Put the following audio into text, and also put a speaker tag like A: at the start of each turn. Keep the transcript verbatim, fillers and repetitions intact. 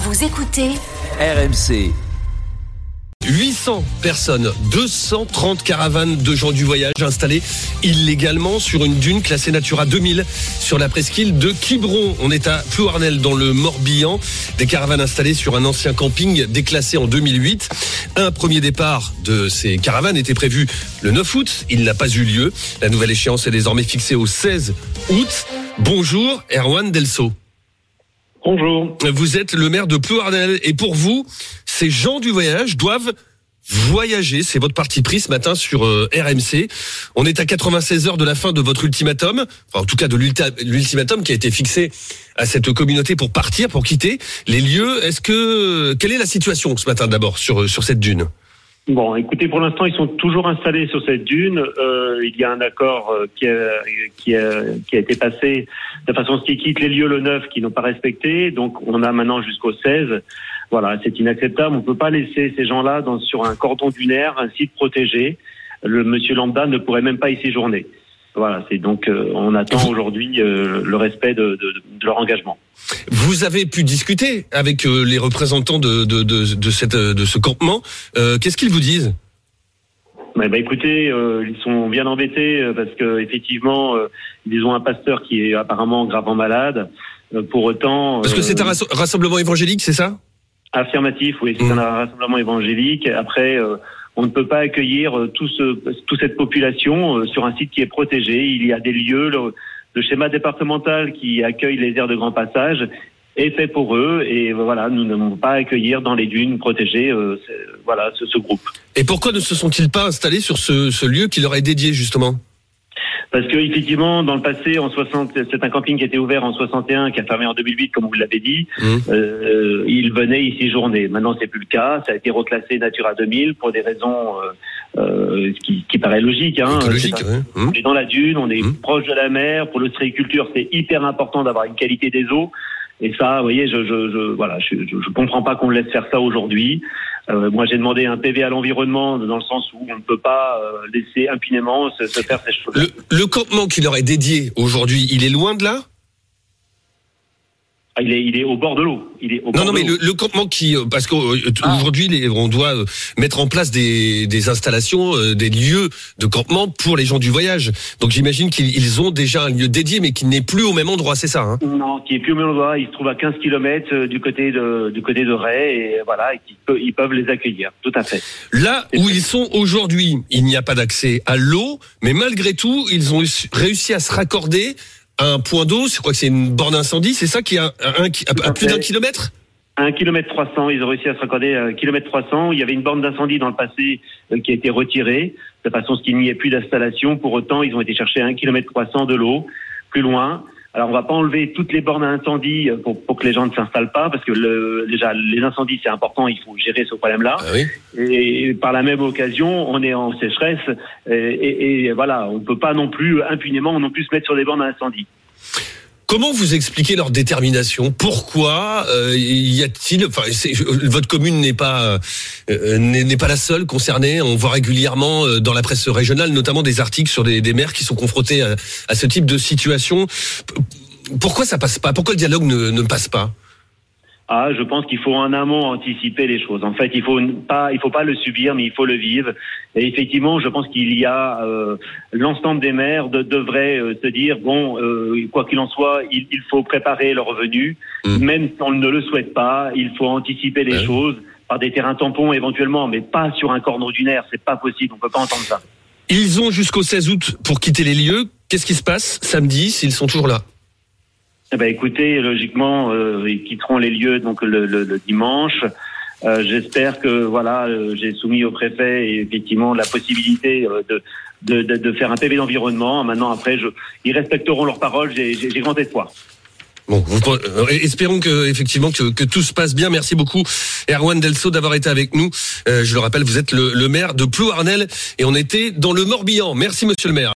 A: Vous écoutez
B: R M C.
C: huit cents personnes, deux cent trente caravanes de gens du voyage installées illégalement sur une dune classée Natura deux mille sur la presqu'île de Quiberon. On est à Plouarnel dans le Morbihan. Des caravanes installées sur un ancien camping déclassé en deux mille huit. Un premier départ de ces caravanes était prévu le neuf août. Il n'a pas eu lieu. La nouvelle échéance est désormais fixée au seize août. Bonjour, Erwan Delso.
D: Bonjour.
C: Vous êtes le maire de Plouarnel et pour vous, ces gens du voyage doivent voyager. C'est votre parti pris ce matin sur euh, R M C. On est à quatre-vingt-seize heures de la fin de votre ultimatum, enfin en tout cas de l'ultimatum qui a été fixé à cette communauté pour partir, pour quitter les lieux. Est-ce que quelle est la situation ce matin d'abord sur sur cette dune ?
D: Bon, écoutez, pour l'instant, ils sont toujours installés sur cette dune. Euh, il y a un accord qui a, qui a, qui a été passé de façon à ce qu'ils quittent les lieux le neuf qui n'ont pas respecté. Donc, on a maintenant jusqu'au seize. Voilà, c'est inacceptable. On ne peut pas laisser ces gens-là dans, sur un cordon dunaire, un site protégé. Le monsieur lambda ne pourrait même pas y séjourner. Voilà, c'est donc euh, on attend aujourd'hui euh, le respect de, de, de leur engagement.
C: Vous avez pu discuter avec euh, les représentants de, de, de, de, cette, de ce campement. Euh, qu'est-ce qu'ils vous disent ?
D: Bah, bah écoutez, euh, ils sont bien embêtés euh, parce que effectivement, euh, ils ont un pasteur qui est apparemment gravement malade. Euh, pour autant,
C: parce que c'est un
D: euh,
C: rass- rassemblement évangélique, c'est ça ?
D: Affirmatif, oui, c'est mmh. un rassemblement évangélique. Après. Euh, On ne peut pas accueillir tout ce, toute cette population sur un site qui est protégé. Il y a des lieux, le, le schéma départemental qui accueille les aires de grand passage est fait pour eux. Et voilà, nous ne pouvons pas accueillir dans les dunes protégées euh, voilà, ce, ce groupe.
C: Et pourquoi ne se sont-ils pas installés sur ce, ce lieu qui leur est dédié justement ?
D: Parce que effectivement, dans le passé, en soixante, c'est un camping qui a été ouvert en soixante et un, qui a fermé en deux mille huit, comme vous l'avez dit. Mmh. Euh, ils venaient y séjourner. Maintenant, c'est plus le cas. Ça a été reclassé Natura deux mille pour des raisons euh, euh, qui, qui paraît logique. Hein.
C: Logique,
D: c'est
C: ouais.
D: On est dans la dune, on est mmh. proche de la mer. Pour l'ostréiculture, c'est hyper important d'avoir une qualité des eaux. Et ça, vous voyez, je, je, je voilà, je, je, je comprends pas qu'on laisse faire ça aujourd'hui. Euh, moi, j'ai demandé un P V à l'environnement dans le sens où on ne peut pas euh, laisser impunément se, se faire ces choses.
C: Le, le campement qui leur est dédié aujourd'hui, il est loin de là ?
D: Ah, il est, il est au bord de l'eau. Il est au bord
C: non, non,
D: de
C: mais
D: l'eau.
C: le, le campement qui, parce qu'aujourd'hui, ah. on doit mettre en place des, des installations, des lieux de campement pour les gens du voyage. Donc, j'imagine qu'ils ont déjà un lieu dédié, mais qui n'est plus au même endroit, c'est ça, hein ?
D: Non, qui est plus au même endroit. Il se trouve à quinze kilomètres du côté de, du côté de Ray, et voilà, et ils peuvent les accueillir. Tout à fait.
C: Là où c'est ils sont aujourd'hui, il n'y a pas d'accès à l'eau, mais malgré tout, ils ont réussi à se raccorder un point d'eau, je crois que c'est une borne incendie, c'est ça qui est à, à, à, à plus d'un kilomètre ?
D: Un kilomètre trois cents, ils ont réussi à se raccorder à un kilomètre trois cents. Il y avait une borne d'incendie dans le passé euh, qui a été retirée, de façon à ce qu'il n'y ait plus d'installation. Pour autant, ils ont été chercher un kilomètre trois cents de l'eau, plus loin. Alors, on va pas enlever toutes les bornes à incendie pour, pour que les gens ne s'installent pas, parce que le, déjà, les incendies, c'est important, il faut gérer ce problème-là.
C: Ah oui.
D: Et, et par la même occasion, on est en sécheresse, et, et, et voilà, on ne peut pas non plus, impunément, non plus se mettre sur des bornes à incendie.
C: Comment vous expliquez leur détermination ? Pourquoi euh, y a-t-il, enfin, c'est, votre commune n'est pas euh, n'est, n'est pas la seule concernée. On voit régulièrement euh, dans la presse régionale, notamment des articles sur des, des maires qui sont confrontés à, à ce type de situation. Pourquoi ça passe pas ? Pourquoi le dialogue ne, ne passe pas ?
D: Ah, je pense qu'il faut en amont anticiper les choses. En fait, il faut pas, il faut pas le subir, mais il faut le vivre. Et effectivement, je pense qu'il y a euh, l'ensemble des maires de, devraient euh, se dire bon, euh, quoi qu'il en soit, il, il faut préparer leur revenu, mmh. même si on ne le souhaite pas. Il faut anticiper les ouais. choses par des terrains tampons éventuellement, mais pas sur un cordon dunaire. C'est pas possible. On peut pas entendre ça.
C: Ils ont jusqu'au seize août pour quitter les lieux. Qu'est-ce qui se passe samedi s'ils sont toujours là ?
D: Eh ben, écoutez, logiquement, euh, ils quitteront les lieux donc le, le, le dimanche. Euh, j'espère que voilà, euh, j'ai soumis au préfet et, effectivement la possibilité euh, de, de, de de faire un P V d'environnement. Maintenant, après, je, ils respecteront leurs paroles. J'ai, j'ai, j'ai grand espoir.
C: Bon, euh, espérons que effectivement que, que tout se passe bien. Merci beaucoup, Erwan Delso, d'avoir été avec nous. Euh, je le rappelle, vous êtes le, le maire de Plouarnel et on était dans le Morbihan. Merci, monsieur le maire.